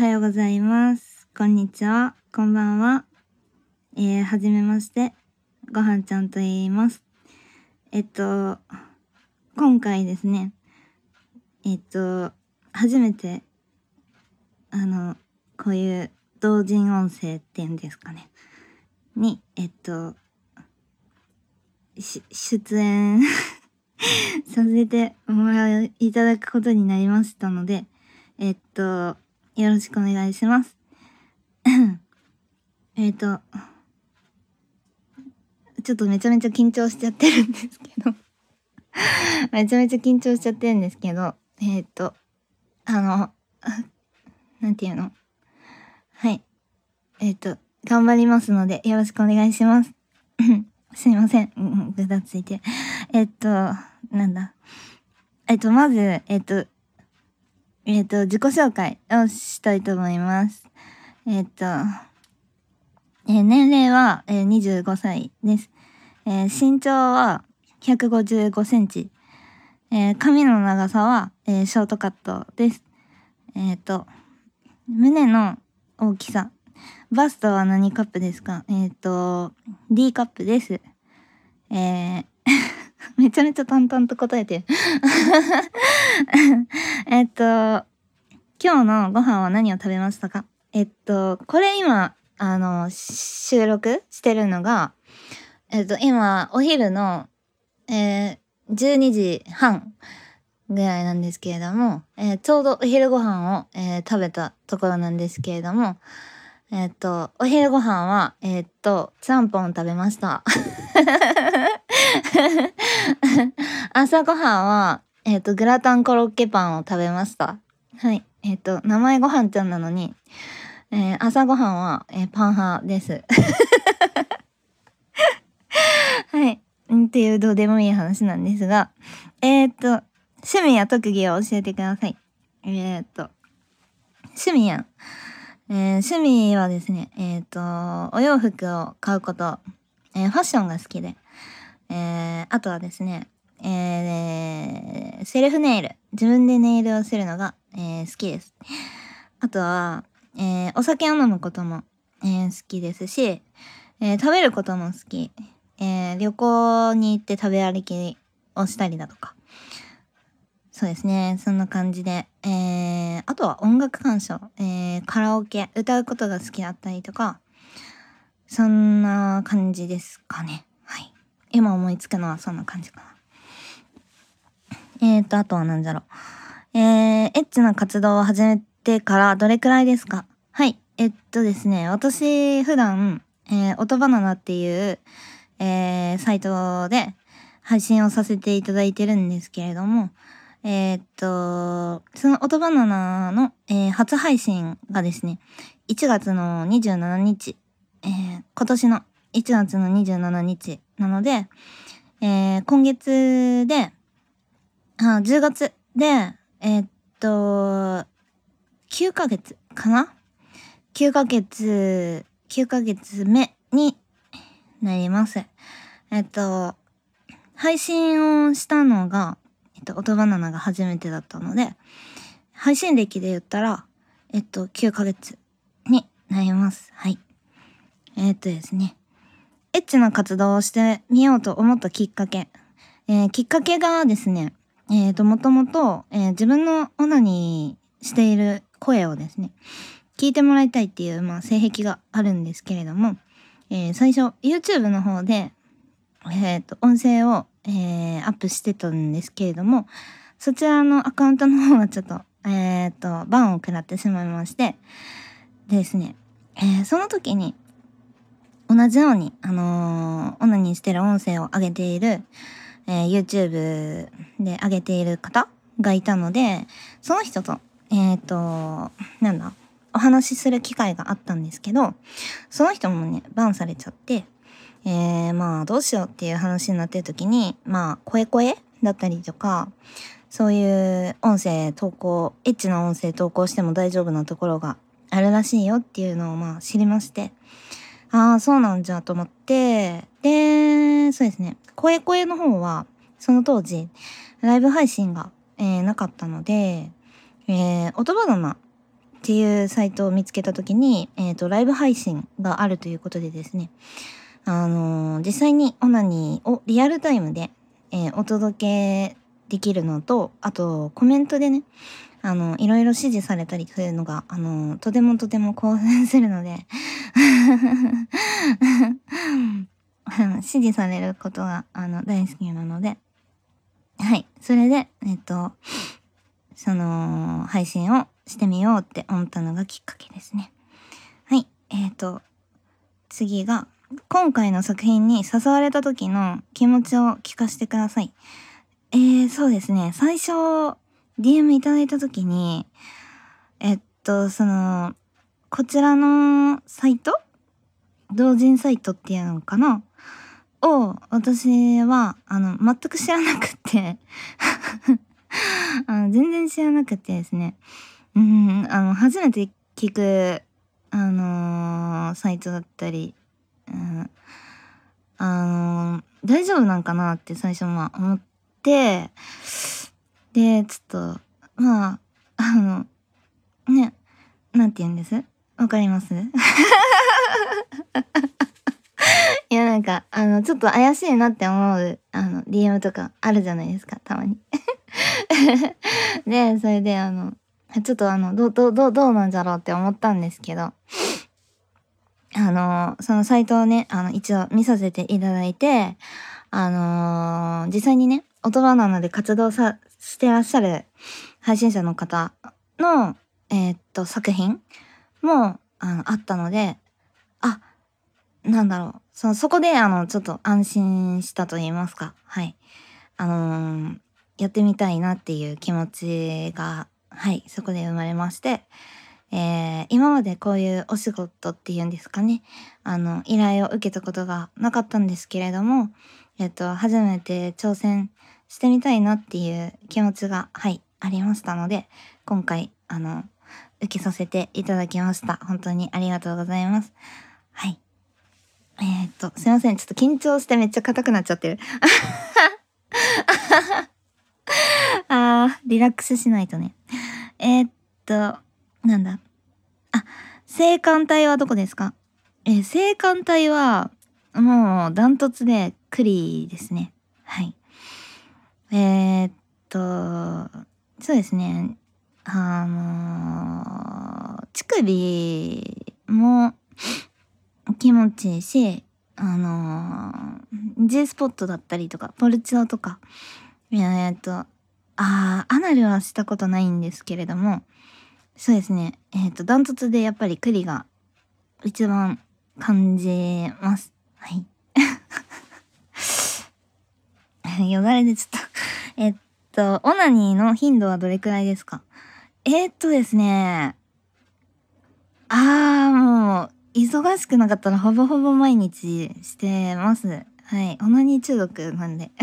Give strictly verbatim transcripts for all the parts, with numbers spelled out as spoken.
はようございます。こんにちは。こんばんは。えー、はじめまして。ごはんちゃんと言います。えっと、今回ですね、えっと、初めて、あの、こういう同人音声っていうんですかね。に、えっと、し出演させてもらいただくことになりましたので、えっと、よろしくお願いします。えっと、ちょっとめちゃめちゃ緊張しちゃってるんですけどめちゃめちゃ緊張しちゃってるんですけど、えっと、あの、なんていうのはい。えっと、頑張りますので、よろしくお願いします。すいません。うん、ぐだついて。えっと、なんだ。えっと、まず、えっと、えっと、自己紹介をしたいと思います。えっと、えー年齢は、えー、にじゅうごさいです。えー身長はひゃくごじゅうごセンチ。えー髪の長さは、えーショートカットです。えっと、胸の大きさ。バストは何カップですか？えっと、D カップです。えー、めちゃめちゃ淡々と答えてる。えっと、今日のご飯は何を食べましたか？えっと、これ今、あの、収録してるのが、えっと、今、お昼の、えー、じゅうにじはんぐらいなんですけれども、えーちょうどお昼ご飯を、えー食べたところなんですけれども、えっと、お昼ご飯は、えっと、ちゃんぽん食べました。朝ごはんは、えっと、グラタンコロッケパンを食べました。はい。えっと、名前ごはんちゃんなのに、えー朝ごはんは、えーパン派です。はい。んっていうどうでもいい話なんですが、えっと、趣味や特技を教えてください。えっと、趣味や、えー趣味はですね、えっと、お洋服を買うこと、えーファッションが好きで、えーあとはですね、えーセルフネイル、自分でネイルをするのが、えー好きです。あとは、えーお酒を飲むことも、えー好きですし、えー食べることも好き。えー旅行に行って食べ歩きをしたりだとか。そうですね。そんな感じで。えーあとは音楽鑑賞。えーカラオケ。歌うことが好きだったりとか。そんな感じですかね。はい。今思いつくのはそんな感じかな。えーと、あとは何だろう。えー、エッチな活動を始めてからどれくらいですか？はい。えっとですね、私普段、えー、音バナナっていう、えー、サイトで配信をさせていただいてるんですけれども、えーっと、その音バナナの、えー初配信がですね、いちがつのにじゅうしちにち、えー今年のいちがつのにじゅうしちにちなので、えー今月で、あ、じゅうがつで、えーっと、きゅうかげつかな ?きゅう ヶ月、きゅうかげつめになります。えっと、配信をしたのが、えっと、音バナナが初めてだったので、配信歴で言ったら、えっと、きゅうかげつになります。はい。えっとですね、エッチな活動をしてみようと思ったきっかけ。えーきっかけがですね、えっと、もともと、えー自分のオナニーしている声をですね、聞いてもらいたいっていう、まあ、性癖があるんですけれども、えー最初、YouTube の方で、えっと、音声を、えーアップしてたんですけれども、そちらのアカウントの方がちょっと、えっと、バンを食らってしまいまして、でですね、えーその時に、同じように、あのーオナニーしてる音声を上げている、えー YouTube で上げている方がいたので、その人と、えっと、なんだ、お話しする機会があったんですけど、その人もね、バンされちゃって、えー、まあ、どうしようっていう話になってる時に、まあ、声声だったりとか、そういう音声投稿、エッチな音声投稿しても大丈夫なところがあるらしいよっていうのをまあ知りまして、ああ、そうなんじゃと思って、で、そうですね、声声の方は、その当時、ライブ配信が、えーなかったので、えー、音バナナっていうサイトを見つけた時に、えっと、ライブ配信があるということでですね、あのー実際にオナニーをリアルタイムで、えーお届けできるのと、あとコメントでね、あのいろいろ指示されたりするのが、あのとてもとても興奮するので指示されることがあの大好きなので、はい、それでえっとその配信をしてみようって思ったのがきっかけですね。はい、えっと次が今回の作品に誘われた時の気持ちを聞かせてください。えー、そうですね。最初 ディーエム いただいた時に、えっとそのこちらのサイト、同人サイトっていうのかなを私はあの全く知らなくってあの全然知らなくてですね、うんあの初めて聞くあのーサイトだったり、うん、あのー大丈夫なんかなって最初は思って、でちょっとまああのね、なんて言うんです、わかりますいやなんかあのちょっと怪しいなって思うあの ディーエム とかあるじゃないですか、たまにでそれであのちょっとあのどどどどうなんだろうって思ったんですけど、あのそのサイトをねあの一応見させていただいて、あのー実際にね音バナナで活動さしてらっしゃる配信者の方のえーっと作品もあのあったので、あ、なんだろう、そのそこであのちょっと安心したと言いますか、はい、あのーやってみたいなっていう気持ちが、はい、そこで生まれまして、えー今までこういうお仕事っていうんですかね、あの依頼を受けたことがなかったんですけれども、えっと初めて挑戦してみたいなっていう気持ちが、はいありましたので、今回あの受けさせていただきました。本当にありがとうございます。はい、えー、っとすいません、ちょっと緊張してめっちゃ硬くなっちゃってるあーリラックスしないとね。えー、っとなんだ、あ、青函隊はどこですか？えー、青函隊はもうダントツでクリですね。はい。えー、っとそうですね、あの乳首も気持ちいいし、あのー、G スポットだったりとかポルチオとか、えー、っとあーアナルはしたことないんですけれども、そうですね、えっとダントツでやっぱりクリが一番感じます。はい。よだれでちょっとえっとオナニーの頻度はどれくらいですか？えー、っとですね、あーもう忙しくなかったらほぼほぼ毎日してます。はい、オナニー中毒なんで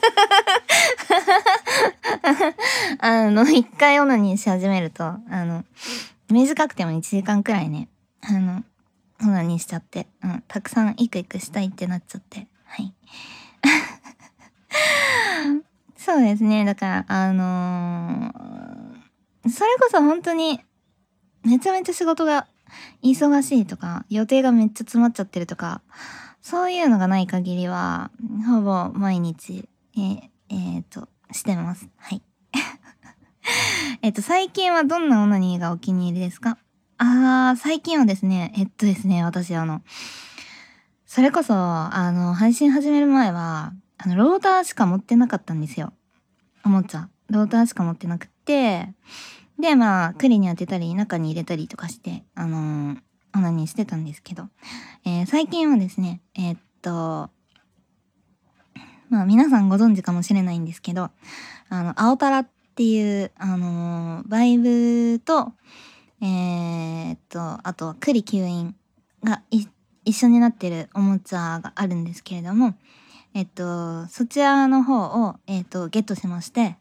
あの一回オナニーし始めると、あの短くてもいちじかんくらいね、あのオナニーしちゃって、うん、たくさんイクイクしたいってなっちゃって、はいそうですね、だからあのーそれこそ本当にめちゃめちゃ仕事が忙しいとか予定がめっちゃ詰まっちゃってるとか、そういうのがない限りはほぼ毎日えー、えー、としてます。はい。えっと最近はどんなオナニーがお気に入りですか？あー最近はですね、えっとですね私あのそれこそあの配信始める前はあのローターしか持ってなかったんですよ。おもちゃローターしか持ってなくって、でまあ栗に当てたり中に入れたりとかしてあのー、オナニーしてたんですけど、えー、最近はですねえーっとまあ皆さんご存知かもしれないんですけど、あの青タラっていうあのーバイブとえーっとあとは栗吸引がい一緒になってるおもちゃがあるんですけれども、えっとそちらの方をえっとゲットしまして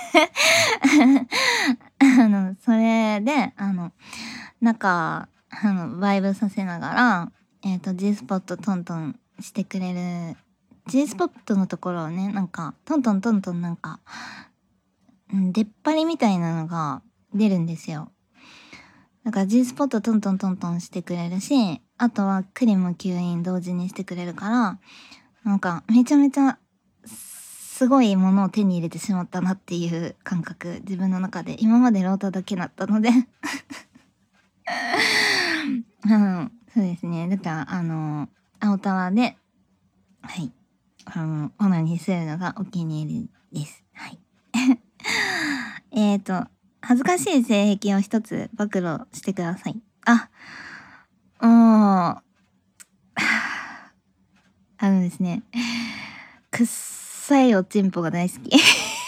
あのそれであの中あのバイブさせながらえっと G スポットトントンしてくれる G スポットのところをね、なんかトントントントンなんか、うん、出っ張りみたいなのが出るんですよ。 だから G スポットトントントントンしてくれるし、あとはクリも吸引同時にしてくれるから、なんかめちゃめちゃすごいものを手に入れてしまったなっていう感覚、自分の中で。今までロータだけだったのでうん、そうですね。だからあの青タワーで、はい、あのオナニーするのがお気に入りです。はいえっと恥ずかしい性癖を一つ暴露してください。あ、もうあのですね、くっさいおちんぽが大好き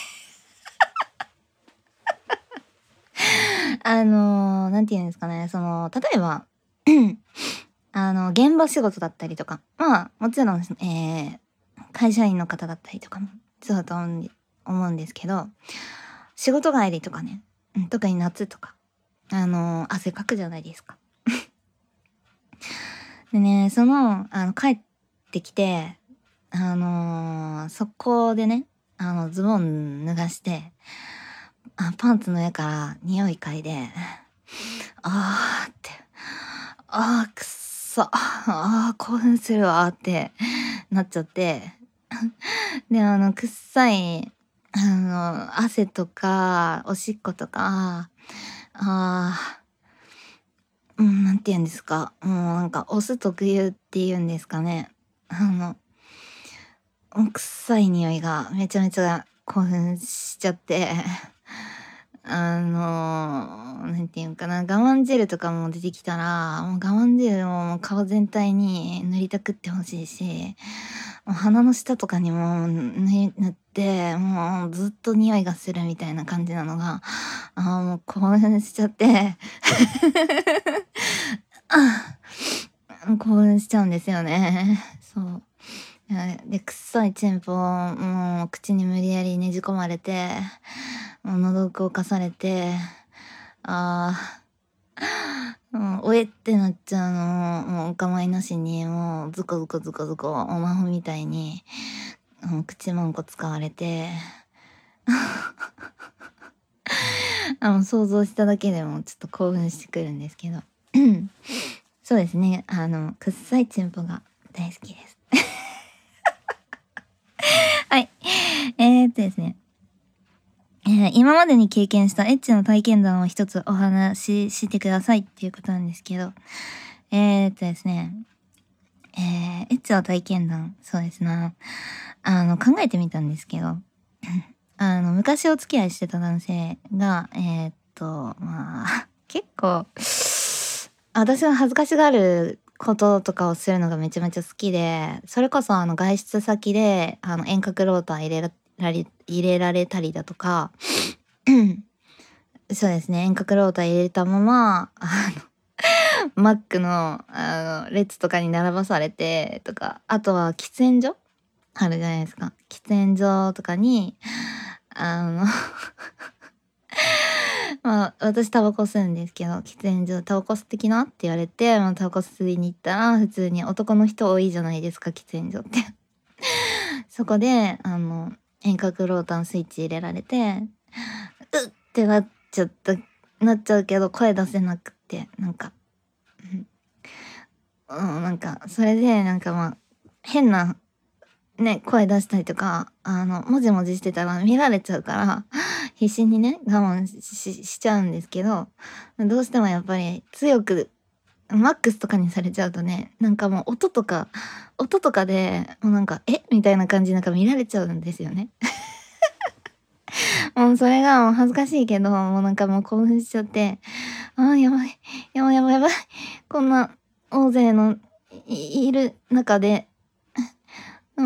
あのー、なんて言うんですかね、その例えばあの現場仕事だったりとか、まあもちろん、えー、会社員の方だったりとかもそうだと思うんですけど、仕事帰りとかね、うん、特に夏とかあのー、汗かくじゃないですかでね、そのあの帰ってきて、あのー、速攻でね、あのズボン脱がしてあパンツの上から匂い嗅いで、あーって、あーくっそ、あー興奮するわーってなっちゃってで、あの、くっさい、あの、汗とか、おしっことか、あー、うん、なんて言うんですか。もうなんか、オス特有って言うんですかね。あの、くっさい匂いがめちゃめちゃ興奮しちゃって、あの、なんて言うんかな、我慢汁とかも出てきたら、もう我慢汁をもう顔全体に塗りたくってほしいし、もう鼻の下とかにも塗塗って、もうずっと匂いがするみたいな感じなのが、あーもう興奮しちゃってあ興奮しちゃうんですよね。そう。で、くっさいチンポをもう口に無理やりねじ込まれて、もう喉動かされて、ああ、もう、おえってなっちゃうのを、もうお構いなしに、もう、ズコズコズコズコ、おまほみたいに、うん、口まんこ使われて、あの、想像しただけでもちょっと興奮してくるんですけど。そうですね、あの、くっさいチンポが大好きです。はい。えー、っとですね。えー、今までに経験したエッチの体験談を一つお話ししてくださいっていうことなんですけど、えー、っとですね、えー、エッチの体験談、そうですな。あの、考えてみたんですけど、あの、昔お付き合いしてた男性が、えー、っと、まあ、結構、私が恥ずかしがることとかをするのがめちゃめちゃ好きで、それこそあの外出先で、あの遠隔ローター入れられ、入れられたりだとか、そうですね、遠隔ローター入れたまま、あの、マックの、あの、列とかに並ばされて、とか、あとは喫煙所あるじゃないですか。喫煙所とかに、あのまあ、私タバコ吸うんですけど、喫煙所タバコ吸ってきなって言われて、まあ、タバコ吸いに行ったら、普通に男の人多いじゃないですか、喫煙所ってそこで、あの、遠隔ローターのスイッチ入れられて、うっってなっちゃった、なっちゃうけど、声出せなくて、なんか、うん、なんか、それで、なんかまあ、変な、ね、声出したりとか、あの、もじもじしてたら見られちゃうから、必死にね、我慢しししちゃうんですけど、どうしてもやっぱり強く、マックスとかにされちゃうとね、なんかもう音とか、音とかで、もうなんか、えみたいな感じなんか見られちゃうんですよね。もうそれがもう恥ずかしいけど、もうなんかもう興奮しちゃって、ああ、やばい、やばいやばいやばい、こんな大勢のいいる中で、うん、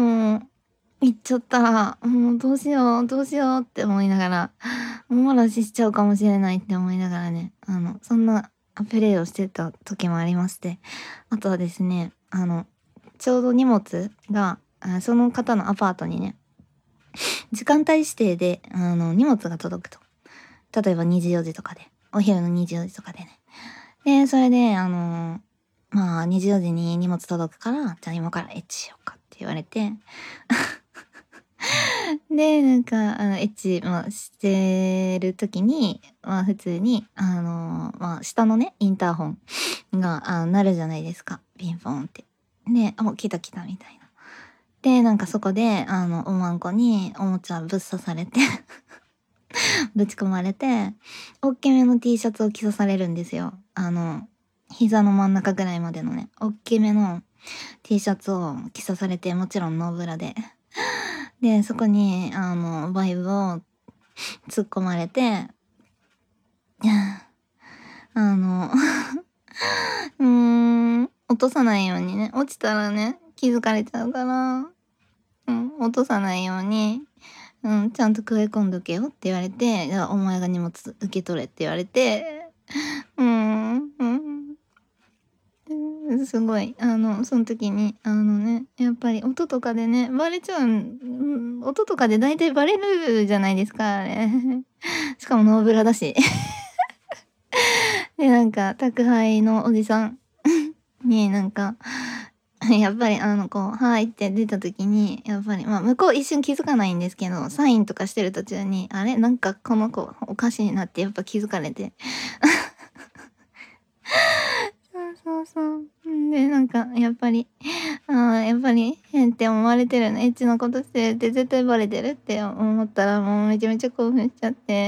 行っちゃったら、もうどうしよう、どうしようって思いながら、お漏らししちゃうかもしれないって思いながらね、あの、そんなプレイをしてた時もありまして、あとはですね、あの、ちょうど荷物が、あその方のアパートにね、時間帯指定で、あの、荷物が届くと。例えばにじよじとかで、お昼のにじよじとかでね。で、それで、あの、まあ、にじよじに荷物届くから、じゃあ今からエッチしようかって言われて、 で、なんか、あの、エッチ、まあ、してる時に、まあ、普通に、あの、まあ、下のね、インターホンが、あ、鳴るじゃないですか。ピンポンって。で、あ、来た来たみたいな。で、なんかそこで、あの、おまんこにおもちゃぶっ刺されてぶち込まれて、おっきめの T シャツを着さされるんですよ。あの、膝の真ん中ぐらいまでのね、おっきめの T シャツを着さされて、もちろんノーブラで。で、そこに、あの、バイブを突っ込まれて、あの、うーん、落とさないようにね、落ちたらね、気づかれちゃうから、うん、落とさないように、うん、ちゃんと食い込んどけよって言われて、お前が荷物受け取れって言われて、うーん、うん、うん、すごい、あの、その時に、あのね、やっぱり音とかでね、バレちゃう、うん、音とかで大体バレるじゃないですか、あれ。しかもノーブラだし。で、なんか、宅配のおじさんになんか、やっぱりあの、こう、はいって出た時に、やっぱり、まあ、向こう一瞬気づかないんですけど、サインとかしてる途中に、あれなんかこの子おかしいなってやっぱ気づかれて。そうそうそう。んで、なんか、やっぱり、ああ、やっぱり変って思われてるの、エッチなことしてるって絶対バレてるって思ったらもうめちゃめちゃ興奮しちゃって、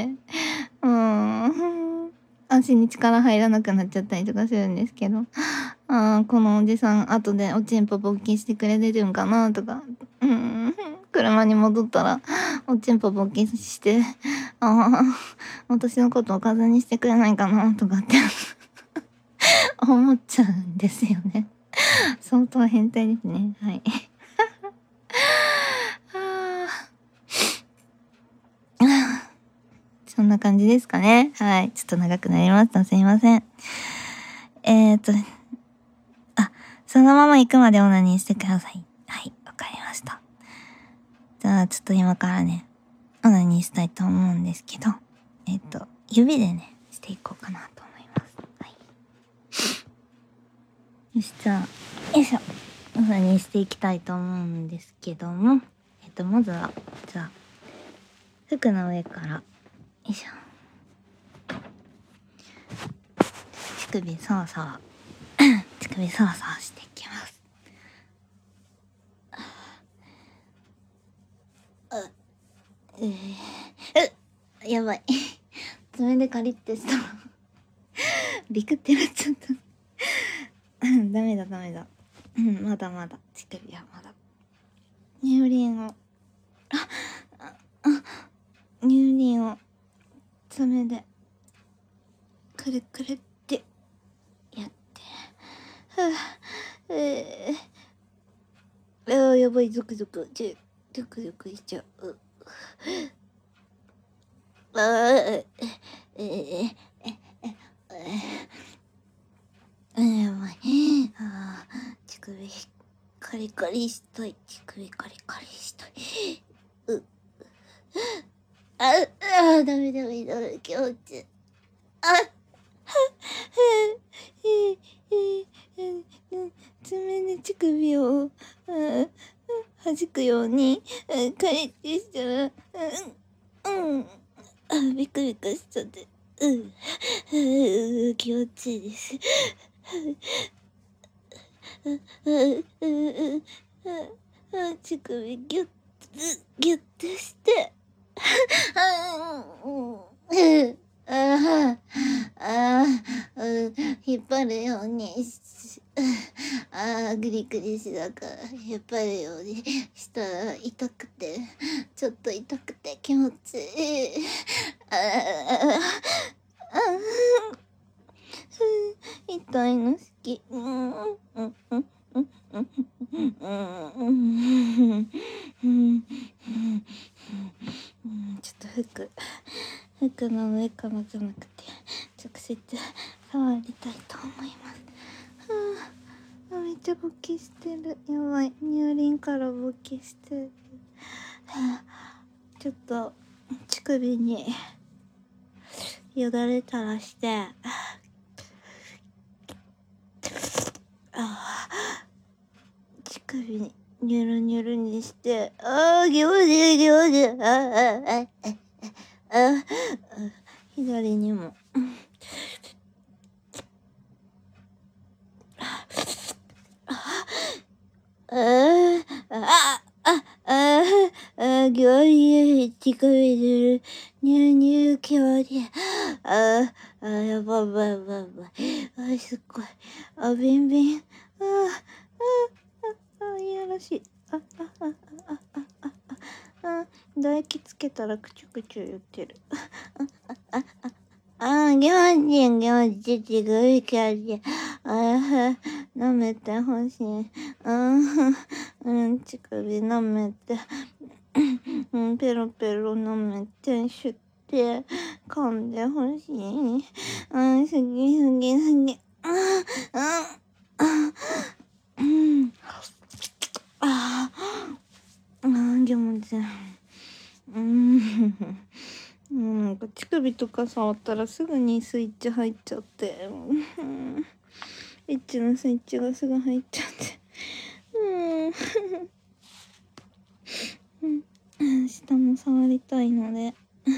うーん、足に力入らなくなっちゃったりとかするんですけど、ああ、このおじさん後でおちんぽ勃起してくれてるんかなとか、うーん、車に戻ったらおちんぽ勃起して、ああ、私のことおかずにしてくれないかなとかって思っちゃうんですよね。相当変態ですね。はい。そんな感じですかね。はい。ちょっと長くなりました。すいません。えーと、あ、そのまま行くまでオナニーしてください。はい。わかりました。じゃあ、ちょっと今からね、オナニーしたいと思うんですけど、えっと、指でね、していこうかなと思います。はい。よし、じゃあ、よいしょ。オナニーしていきたいと思うんですけども、えっと、まずは、じゃあ、服の上から、よいしょ。乳首さわさわ、乳首さわさわしていきます。う、えー、う、やばい。爪でカリってした。ビクってなっちゃった。ダメだダメだ。うん、まだまだ。乳首はまだ。乳輪を、あ、あ、あ、乳輪を爪でくるくるってやって。はぁ、えー、あー、やばい、ゾクゾク、ちょ、ゾクゾクしちゃう。あー、えー、えー、えー、やばい。あー、乳首カリカリしたい。乳首カリカリしたい。う、あ、あ、ダメダメダメ、気持ちいい。あ、爪で乳首を弾くようにカリッてしたら、うん、うん、あ、ビクビクしちゃって、うん、うん、気持ちいいです。乳首ギュッギュッてして、ああ、ああ、引っ張るようにし、ああ、グリグリしながら引っ張るようにしたら痛くて、ちょっと痛くて気持ちいい。ああ、あ痛いの好き。うんうんうんうんうんうんうんうんちょっと服服の上からじゃなくて直接触りたいと思います。はあ、めっちゃ勃起してる。やばい、乳輪から勃起してる。はあ、ちょっと乳首によだれ垂らして、ああ、乳首にニュルニュルにして、あー、気持ちいい気持ちいい。あー、あー、あー、あー、左にも。あー、あ、あ、あ、あ、気持ちいい。近めてる。ニューニュー気持ちいい。あ、あ、やばいやばいやばいやばい。あ、すっごい。あ、ビンビン。あ、あ、あ、あ、いやらしい。あ、あ、あ、あ、あ、あ、あ、あ、あ、唾液つけたらくちゅくちゅ言ってる。あ、あ、あ、あ、気持ちいい気持ちいい。すごい気持ちいい。あ、舐めてほしい。うん、うん、乳首舐めて。うん、ペロペロ舐めて、シュッて、噛んでほしい。うん、すぎすぎすぎ。うん、うん、うん。ああ、気持ちいい。うん。うん、なんか乳首とか触ったらすぐにスイッチ入っちゃって、うん、エッチなスイッチがすぐ入っちゃって、うん、下も触りたいので、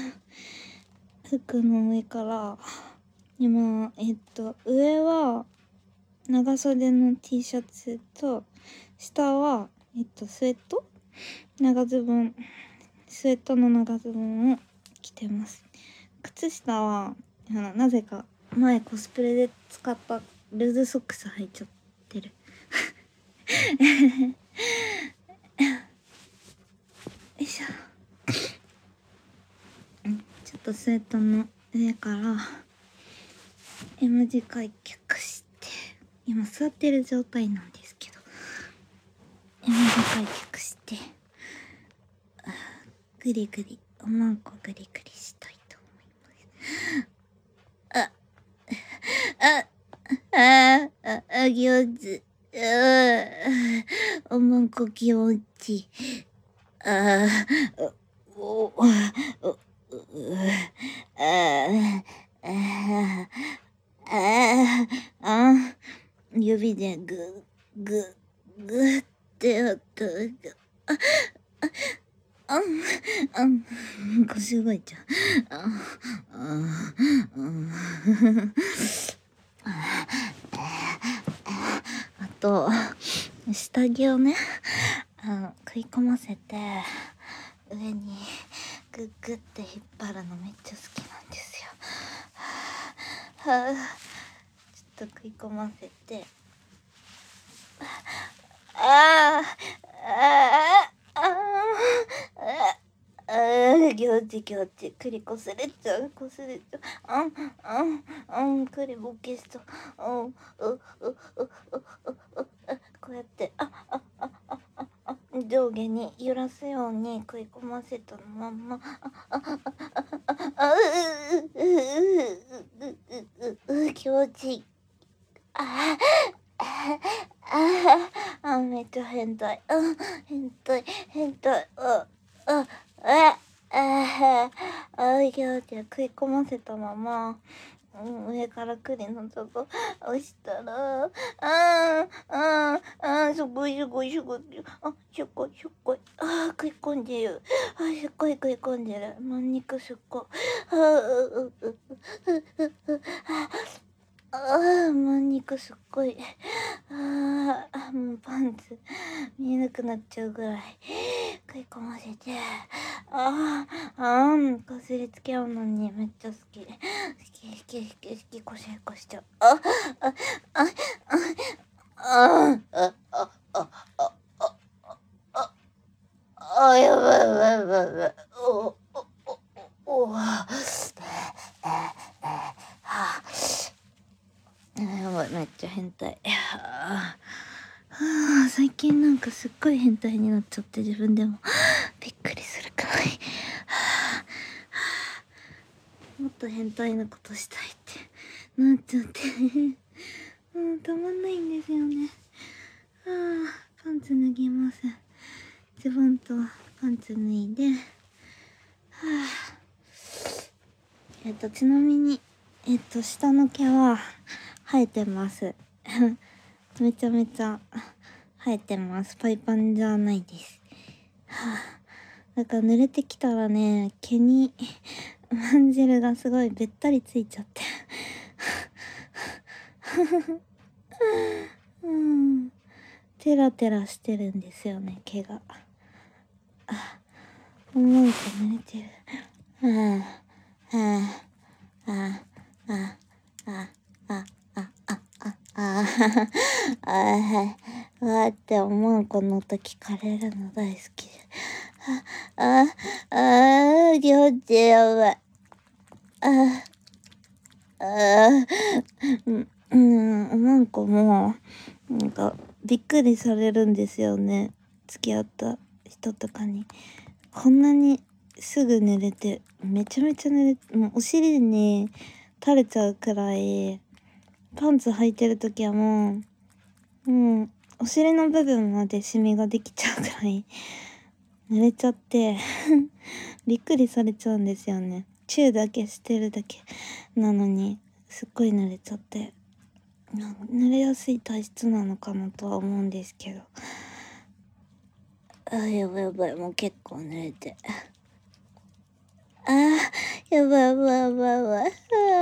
服の上から、今、えっと、上は長袖の T シャツと、下は、えっと、スウェット長ズボン、スウェットの長ズボンを着てます。靴下は、あの、なぜか前コスプレで使ったルーズソックス履いちゃってる。よいしょ。ちょっとスウェットの上から M 字開脚して、今座ってる状態なんですけど、M 字開脚して、グリグリ、おまんこグリグリしたいと思います。あ、あ、あ、あ、あ、気持ちいい。あ、おまんこ気持ちいい。あ、お、お、お、あ、あ、あ、あ、指でぐ、ぐ、ぐってやったけど、あ、あ、腰動いちゃう。あ、あ、あと、下着をね、あの、食い込ませて、上にグッグって引っ張るのめっちゃ好きなんですよ。はあ、ちょっと食い込ませて、ああ、ああ、ああ、ああ、気持ちいい気持ちいい。栗こすれちゃう、こすれちゃう。あん、あん、あん、栗ボケしそう。うん、う、う、う、う、う、こうやって、あ、あ、あ、あ、あ、あ、上下に揺らすように食い込ませたのまんま、あ、あ、あ、あ、あ、あ、う、う、う、う、う、う、う、気持ちいい。ああ、ああ、めっちゃ変態。うん、変態、変態。あ、あ、あ、あ、あ、いや、じゃ食い込ませたまま、うん、上から栗のとこ押したら、ああ、ああ、すごいすごいすごい。あ、すっごいすっごい。ああ、食い込んでる。あ、すっごい食い込んでる。まん肉すっごい。ああ、う、う、う、う、う、う、ああ、まん肉すっごい。ああ、もうパンツ見えなくなっちゃうぐらい食い込ませて、ああ、あん、こすりつけ合うのにめっちゃ好き。好き好き好き好き、こしこしちゃう。あ、あ、あ、あ、あ、あ、あ、あ、あ、あ、あ、あ、やばいやばいやばいやばい。お、お、お、お、はあ、やばい、めっちゃ変態。はあ、最近なんかすっごい変態になっちゃって自分でもびっくりするくらい。はあ、もっと変態なことしたいってなっちゃってもうたまんないんですよね。はあ、パンツ脱ぎます。ズボンとパンツ脱いで、はあ、えっとちなみにえっと下の毛は生えてますめちゃめちゃ生えてます。パイパンじゃないです。はあ、なんか濡れてきたらね、毛にマンジェルがすごいべったりついちゃってうん、テラテラしてるんですよね、毛が。あ、なんか濡れてる。はあ、はあ、あ、あ、あ、あ、あ、あ、あ、あ、あ、あ、あって思うこの時聞かれるの大好きで。あ、あ、あ、気持ちやばい。あ、あ、うん、うん、なんかもう、なんか、びっくりされるんですよね。付き合った人とかに。こんなにすぐ濡れて、めちゃめちゃ濡れて、もうお尻に垂れちゃうくらい、パンツ履いてる時はもう、もう、お尻の部分までシミができちゃうくらい、濡れちゃってびっくりされちゃうんですよね。チューだけしてるだけなのに、すっごい濡れちゃって。濡れやすい体質なのかなとは思うんですけど。あー、やばいやばい、もう結構濡れて。あー、やばいやばいやばいやばい。あ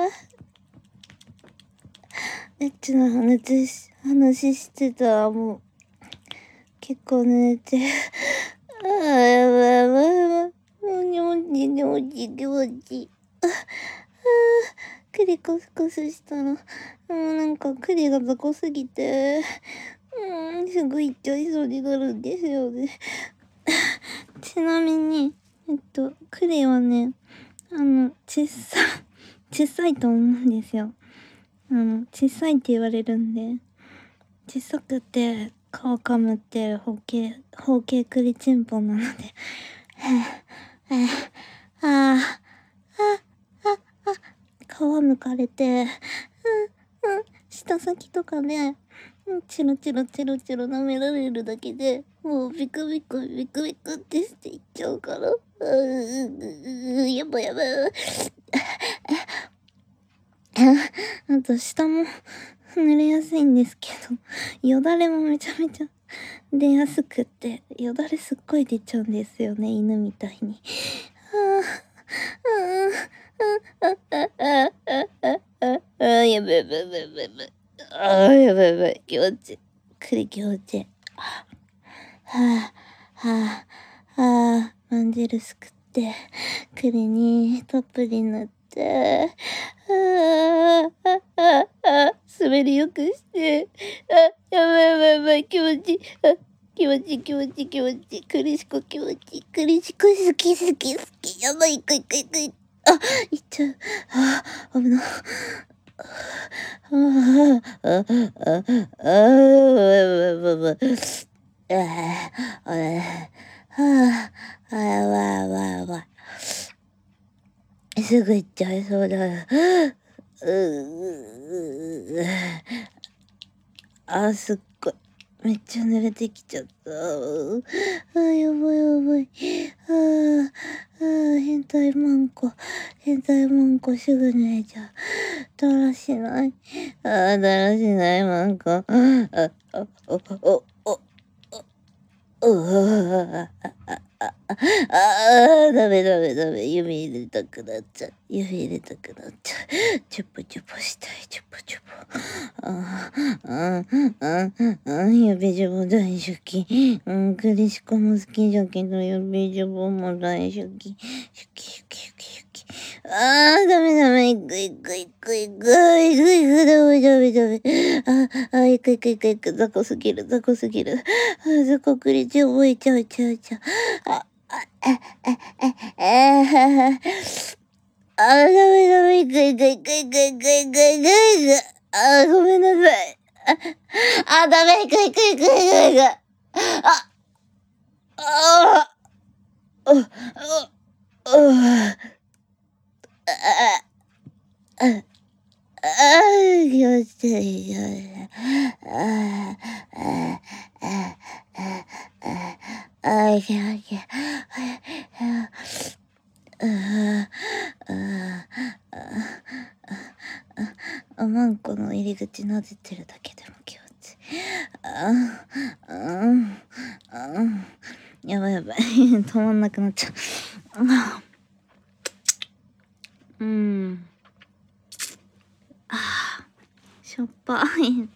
ー、エッチな話し、話してたらもう、結構濡れて。あー、やばいやばいやばい。もうにょんちにょんちにょんち。あ、あー、栗コスコスしたら、もうなんか栗が雑魚すぎて、うん、すぐ行っちゃいそうになるんですよね。ちなみに、えっと、栗はね、あの、小さ、小さいと思うんですよ。あの、小さいって言われるんで、小さくて、皮噛むって方形、方形栗ちんぽんなので、はぁ、はぁ、あー、あ、あ、あ、皮むかれて、うん、うん、舌先とかね、チロチロチロチロ舐められるだけで、もうビクビクビクビクってしていっちゃうから、うー、やばいやばい。あと下も濡れやすいんですけど、よだれもめちゃめちゃ出やすくって、よだれすっごい出ちゃうんですよね、犬みたいに。ああ、ああ、ああ、ああ、ああ、やばいやばいやばいやばい。ああ、やばいやばい、気持ちいい。くり気持ちいい。はあ、はあ、はあ、マンジェルすくって、栗にたっぷり塗って、ああ、ああ、ああ、滑りよくして、あ、やばいやばいやばい、気持ちいい。あ、気持ちいい気持ちいい気持ちいい。クリシコ気持ちいい。クリシコ好き好き好き。やばい、いくいくいくいく。あ、いっちゃう。ああ、危ない。ああ、ああ、ああ、ああ、ああ、ああ、やばいやばいやばい。すぐ行っちゃいそうだ。ううあ、すっごい。めっちゃ濡れてきちゃった。あ、やばいやばい。ああ、変態マンコ。変態マンコすぐ濡れちゃう。だらしない。ああ、だらしないマンコ。あ、あ、お、お、お、お、うああ、ダメダメダメ。指入れたくなっちゃう。指入れたくなっちゃう。チュポチュポしたい。チュポチュポ。ああ、ああ、あ指ジュボ大好き。うん、クリシコも好きだけど、指ジュボも大好き。好き、好き、好き、好き。ああ、ダメダメ。いくいくいくいく。いくいく、ダメダメダメ。ああ、いくいくいくいく。雑魚すぎる、雑魚すぎる。あ、雑魚クリジュボいちゃうちゃうちゃう。あ、あ、あ、あ、あ、あ、あ、ダメダメ、いくいくいくいくいくいくいくいく。あ、ごめんなさい。あ、あ、ダメ、いくいくいくいくいく。あ、あ、あ、あ、あ、あ、あ、あ、あ、気持ちいい。あ、あ、あ、あ、あ、あ、気持ちいい。ああ、ああ、あ、マンコの入り口撫でてるだけでも気持ちいい。 あああやばいやばい止まんなくなっちゃううん。あーしょっぱい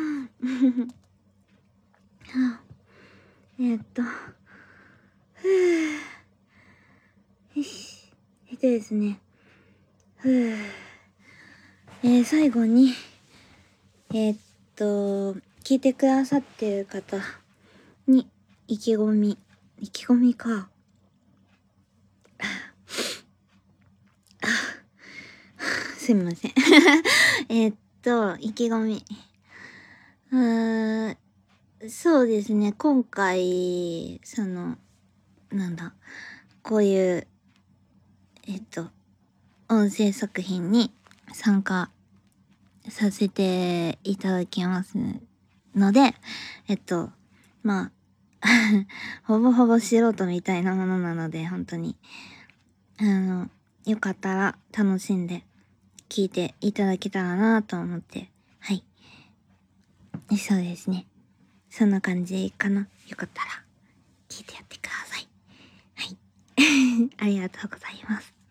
えっとふうよしえっとですねふうえー、最後にえー、っと聞いてくださってる方に意気込み意気込みかすみませんえっと意気込みうーんそうですね今回そのなんだこういうえっと音声作品に参加させていただきますのでえっとまあほぼほぼ素人みたいなものなので本当にあのよかったら楽しんで聞いていただけたらなと思ってはいそうですねそんな感じかなよかったら聞いてやってくださいはいありがとうございます